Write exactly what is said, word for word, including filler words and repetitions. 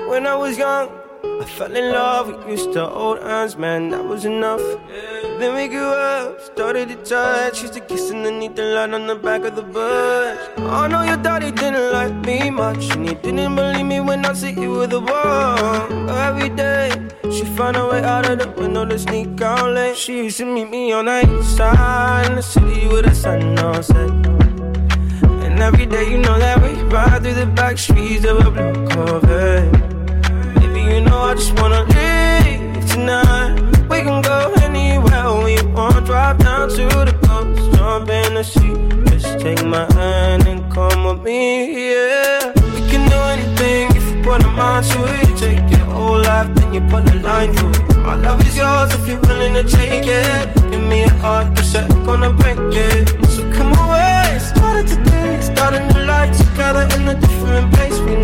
When I was young, I fell in love, we used to hold hands, man, that was enough. Then we grew up, started to touch, used to kiss underneath the light on the back of the bus. I know your daddy didn't like me much, and he didn't believe me when I said you were the one. Every day, she found a way out of the window to sneak out late. She used to meet me on the east side in the city with the sun on set. And every day, you know that we ride through the back streets of a blue Corvette. Baby, you know I just wanna leave tonight. We can go anywhere we want. Drive down to the coast, jump in the sea. Just take my hand and come with me, yeah. We can do anything if you put a mind to it. You take your whole life, then you put a line through it. My love is yours if you're willing to take it. Give me a heart, cause I'm gonna break it. So come away, started today, starting a life together in a different place. We